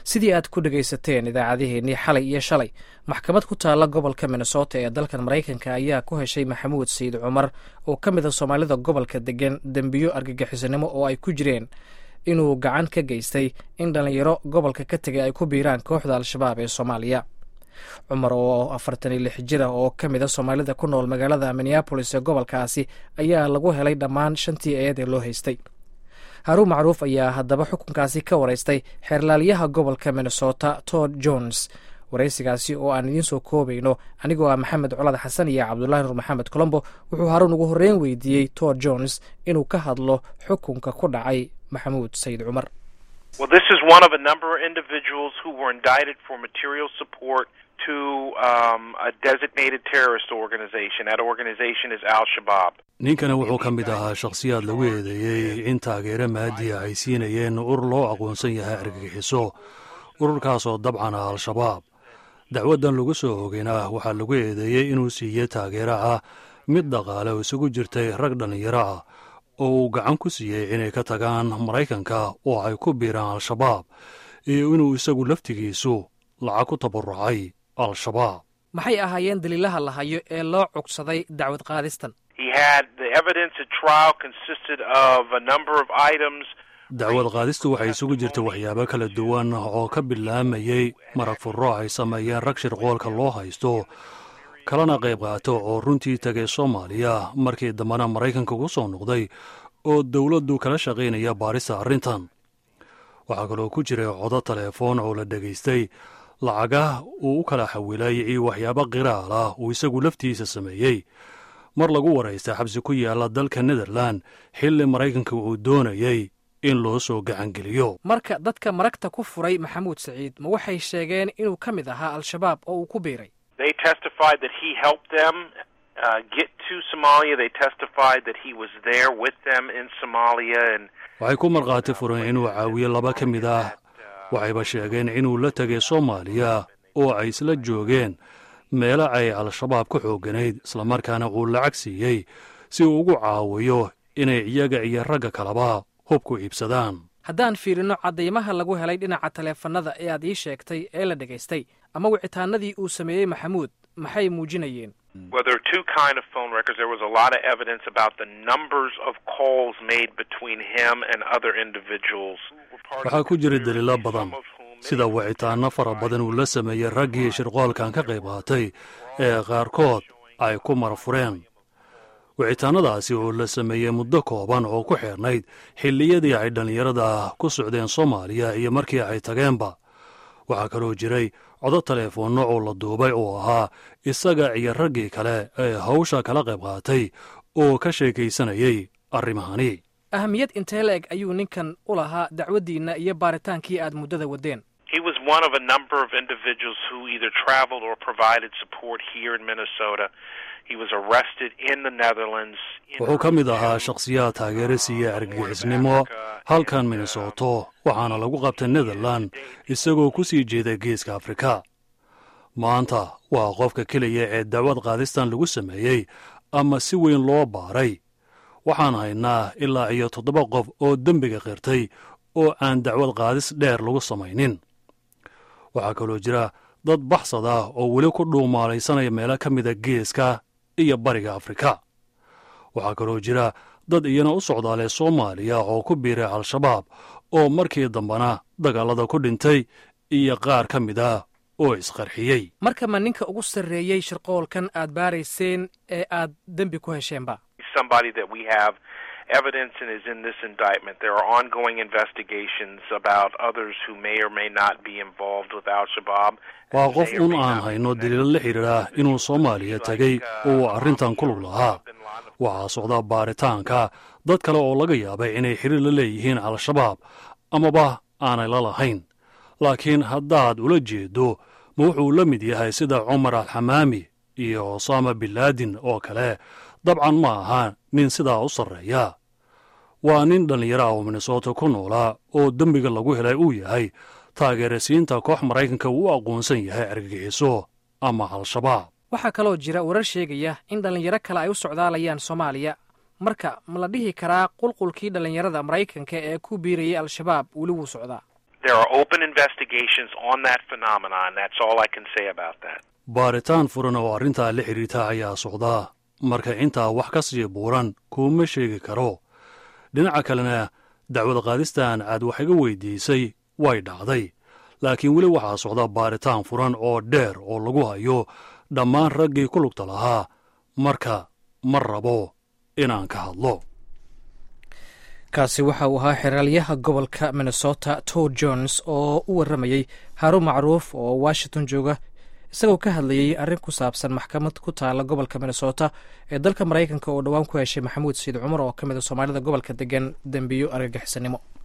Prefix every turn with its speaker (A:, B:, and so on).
A: sidii aad ku dhegaysateen idaacadiheenii xalay iyo shalay maxkamad ku taalla gobolka minnesota ee dalkan maraykanka ayaa ku heshay maxamuud sayid cumar oo ka mid a soomaalida gobolka degan dembiyo argagixisanimo oo ay ku jireen inuu gacan ka geystay in dhallinyaro gobolka ka tegay ay ku biiraan kooxda al-shabaab ee soomaaliya. cumar oo 46 jir ah oo ka mid a soomaalida ku nool magaalada minneapolis ee gobolkaasi ayaa lagu helay dhammaan 5 eed ee loo haystay. haruun macruuf ayaa haddaba xukunkaasi ka waraystay xeerlaaliyaha gobolka minnesota Todd Jones. waraysigaasi oo aan idiin soo koobayno anigoo ah maxamed colad xasan iyo cabdulaahi nur maxamed colombo wuxuu haruun ugu horreyn weydiiyey Todd Jones inuu ka hadlo xukunka ku dhacay maxamuud sayid cumar.
B: Well, this is one of a number of individuals who were indicted for material support to a designated terrorist organization. That organization is Al-Shabaab.
C: ninkana wuxuu ka mid ahaa shakhsiyaad lagu eedeeyey in taageero maadiya ay siinayeen urur loo aqoonsan yahay argagixiso ururkaasoo dabcan ah al-shabaab. dacwaddan lagu soo hogayna waxaa lagu eedeeyey inuu siiyey taageero ah mid dhaqaale oo isugu jirtay rag dhallinyaro ah oo uu gacan ku siiyey inay ka tagaan maraykanka oo ay ku biiraan al-shabaab iyo inuu isagu laftigiisu lacag ku tabarucay al-shabaab.
A: maxay ahaayeen daliilaha la hayo ee loo cugsaday dacwad qaadistan?
C: dacwad qaadistu waxay isugu jirta waxyaabo kala duwan oo ka bilaamayey marag furro ay sameeyeen rag shirqoolka loo haysto kalena qayb qaato oo runtii tegay soomaaliya markii dambena maraykanka ku soo noqday oo dowladdu kala shaqaynaya baarista arrintan. waxaa kaloo ku jiray codo telefoon oo la dhegaystay lacagah uu u kala xawilay iyo waxyaabo qiraal ah uu isagu laftiisa sameeyey mar lagu waraystay xabsi ku yaalla dalka netherland xilli maraykanka uu doonayey in loo soo gacangeliyo.
A: marka dadka maragta ku furay maxamuud saciid ma waxay sheegeen inuu ka mid ahaa al-shabaab oo uu ku biiray?
C: waxay ku markhaati fureen inuu caawiye laba ka mid ah waxayba sheegeen inuu la tegay soomaaliya oo ay isla joogeen meelo ay al-shabaab ku xoogganayd islamarkaana uu lacag siiyey si uu ugu caawiyo inay iyaga iyo ragga kaleba hubku iibsadaan.
A: haddaan fiirino caddaymaha lagu helay dhinaca taleefannada ee aad ii sheegtay ee la dhegaystay ama wicitaanadii uu sameeyey maxamuud maxay muujinayeen?
C: waxaa ku jira daliilo badan sida wicitaanno fara badan uu la sameeyey raggii shirqoolkan ka qayb qaatay ee qaarkood ay ku marfureen. wicitaannadaasi oo la sameeyey muddo kooban oo ku xeernayd xilliyadii ay dhallinyarada ku socdeen soomaaliya iyo markii ay tageenba. waxaa kaloo jiray codo teleefoonno oo la duubay oo ahaa isaga iyo raggii kale ee hawsha kala qayb qaatay oo ka sheekaysanayay arrimahani.
A: ahamiyad intee la eg ayuu ninkan u lahaa dacwaddiinna iyo baaritaankii aad muddada waddeen?
C: wuxuu ka mid ahaa shakhsiyaad taageero siiya argagixisnimo halkan minnesoto waxaana lagu qabtay netherland isagoo ku sii jeeday geeska afrika. maanta waa qofka keliya ee dacwad qaadistan lagu sameeyey ama si weyn loo baaray. waxaan haynaa ilaa iyo 7 qof oo dembiga qirtay oo aan dacwad qaadis dheer lagu samaynin. waxaa kaloo jira dad baxsad ah oo weli ku dhuumaalaysanaya meelo ka mida geeska iyo bariga afrika. waxaa kaloo jira dad iyana u socdaalee soomaaliya oo ku biiray al-shabaab oo markii dambena dagaalada ku dhintay iyo qaar ka mid ah oo isqarxiyey.
A: marka ma ninka ugu sarreeyey shirqoolkan aad baarayseen ee aad dembi ku hesheenba?
B: Evidence is in this indictment. There are ongoing investigations about others who may or may not be involved with Al-Shabaab.
C: waa qof un aan hayno daliilo la xidhiidha inuu soomaaliya tegey oo uu arrintan ku lug lahaa. waxaa socda baaritaanka dad kale oo laga yaabay inay xiriir la leeyihiin al-shabaab amaba aanay la lahayn. laakiin haddaad ula jeedo ma wuxuu la mid yahay sida cumar al-xamaami iyo osama bin laden oo kale? dabcan ma aha nin sidaa u sarreeya. waa nin dhallinyaro ah oo minnesota ku noolaa oo dembiga lagu helay uu yahay taageerasiinta koox maraykanka uu u aqoonsan yahay argagixiso ama al-shabaab.
A: waxaa kaloo jira warar sheegaya in dhallinyaro kale ay u socdaalayaan soomaaliya. marka ma la dhihi karaa qulqulkii dhallinyarada maraykanka ee ku biirayay al-shabaab weli wuu socdaa?
B: There are open investigations on that phenomenon. That's all I can say about that.
C: baaritaan furan oo arrintaa la xidhiirta ayaa socdaa marka intaa wax ka sii buuran kuuma sheegi karo. dhinaca kalena dacwad qaadistan aad wax iga weydiisay way dhacday, laakiin weli waxaa socda baaritaan furan oo dheer oo lagu hayo dhammaan raggii ku lugta lahaa, marka ma rabo inaan ka hadlo.
A: kaasi waxa uu ahaa xeraalyaha gobolka Minnesota Todd Jones oo u waramayay Haruun Macruuf oo Washington jooga, isagoo ka hadlayay arrin ku saabsan maxkamad ku taala gobolka Minnesota ee dalka Mareykanka oo dhawaan ku heshay Maxamuud Sayid Cumar oo ka mid ah Soomaalida gobolka degan dambiyo argagixisanimo.